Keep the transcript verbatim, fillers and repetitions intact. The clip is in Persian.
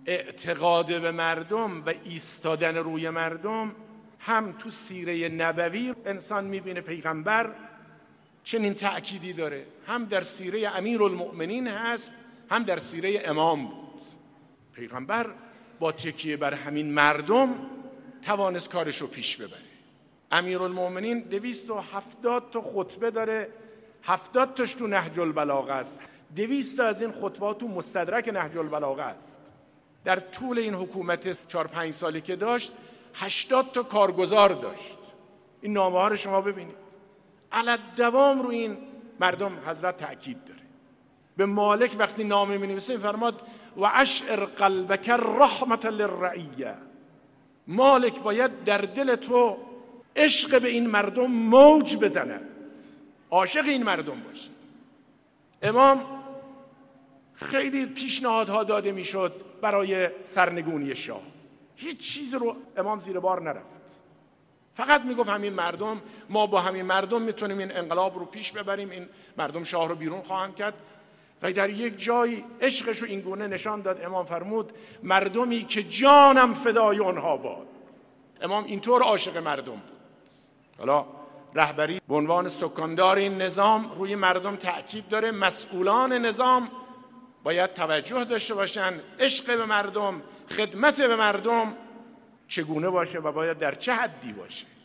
اعتقاد به مردم و ایستادن روی مردم هم تو سیره نبوی انسان میبینه پیغمبر چنین تأکیدی داره، هم در سیره امیرالمؤمنین هست، هم در سیره امام بود. پیغمبر با تکیه بر همین مردم توانست کارش رو پیش ببره. امیرالمؤمنین دویست و هفتاد تا خطبه داره، هفتاد تاش تو نهج البلاغه است، دویست تا از این خطبات تو مستدرک نهج البلاغه است. در طول این حکومت چهار پنج سالی که داشت هشتاد تا کارگزار داشت. این نامه ها رو شما ببینید، علت دوام رو این مردم حضرت تأکید داره. به مالک وقتی نامه می نویسه فرماد و اشعر قلبک رحمت للرعیه، مالک باید در دل تو عشق به این مردم موج بزند، عاشق این مردم باشی. امام خیلی پیشنهادها داده میشد برای سرنگونی شاه، هیچ چیز رو امام زیر بار نرفت، فقط میگفت همین مردم، ما با همین مردم میتونیم این انقلاب رو پیش ببریم، این مردم شاه رو بیرون خواهند کرد. و در یک جایی عشقش رو این گونه نشان داد. امام فرمود مردمی که جانم فدای اونها باد. امام اینطور عاشق مردم بود. حالا رهبری به عنوان سکاندار این نظام روی مردم تأکید داره. مسئولان نظام باید توجه داشته باشن عشق به مردم، خدمت به مردم چگونه باشه و باید در چه حدی باشه.